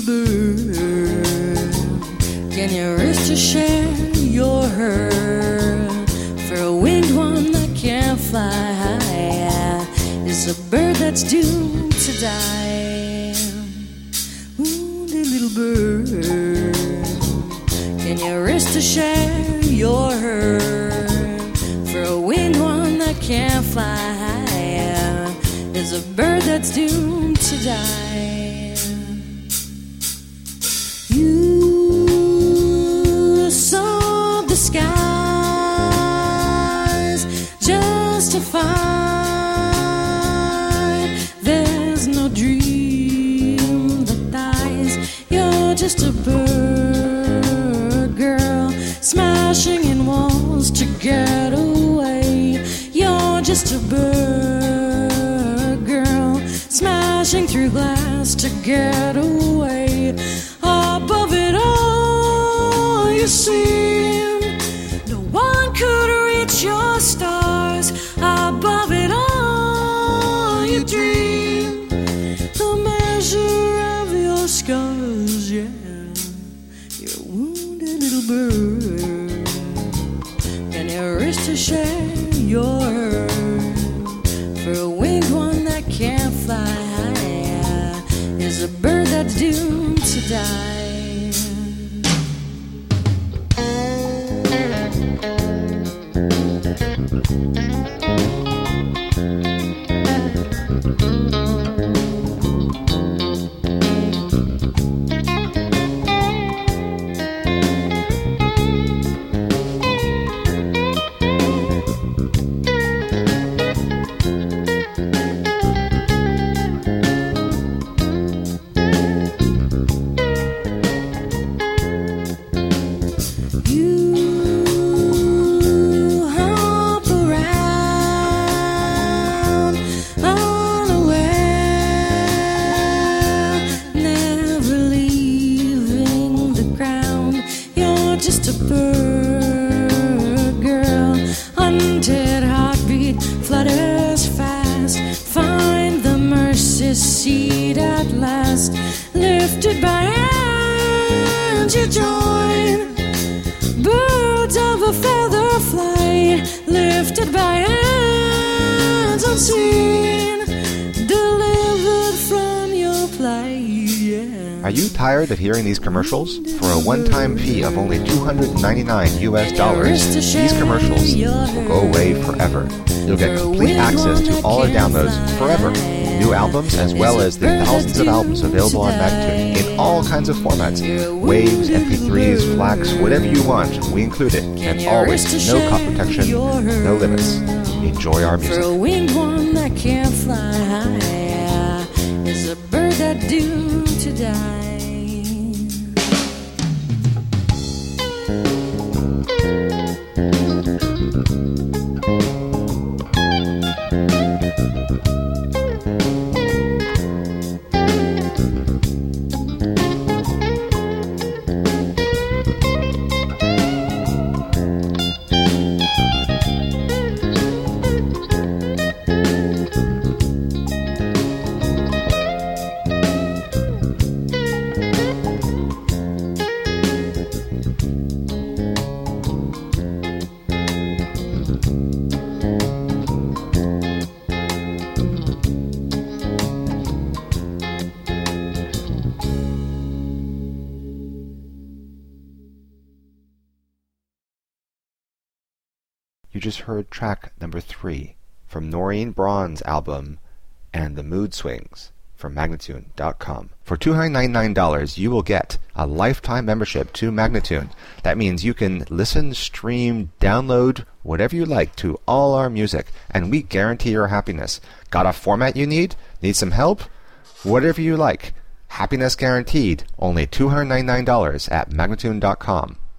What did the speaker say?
bird, can you rest to share your herd? For a winged one that can't fly high is a bird that's doomed to die. Ooh, little bird, can you rest to share your herd? For a winged one that can't fly high is a bird that's doomed to die. You saw the skies just to find there's no dream that dies. You're just a bird, girl, smashing in walls to get away. You're just a bird, girl, smashing through glass to get away. Above it all, you seem no one could reach your stars. Above it all, you dream the measure of your scars. Yeah, you're a wounded little bird. Can you risk to share your herd? For a winged one that can't fly high is a bird that's doomed to die. Seat at last, lifted by hands you join. Birds of a feather fly, lifted by hands unseen, delivered from your plight. Yeah. Are you tired of hearing these commercials? For a one-time fee of only $299 US, these commercials will go away forever. You'll get complete access to all our downloads forever. New albums, as well as the thousands of albums available on Magnatune in all kinds of formats. Waves, MP3s, FLAC, whatever you want, we include it. And always, no cost protection, no limits. Enjoy our music. For a winged one that can't fly high is a bird that's doomed to die. You just heard track number 3 from Noreen Braun's album And the Mood Swings from Magnatune.com. For $299, you will get a lifetime membership to Magnatune. That means you can listen, stream, download, whatever you like to all our music, and we guarantee your happiness. Got a format you need? Need some help? Whatever you like. Happiness guaranteed. Only $299 at Magnatune.com.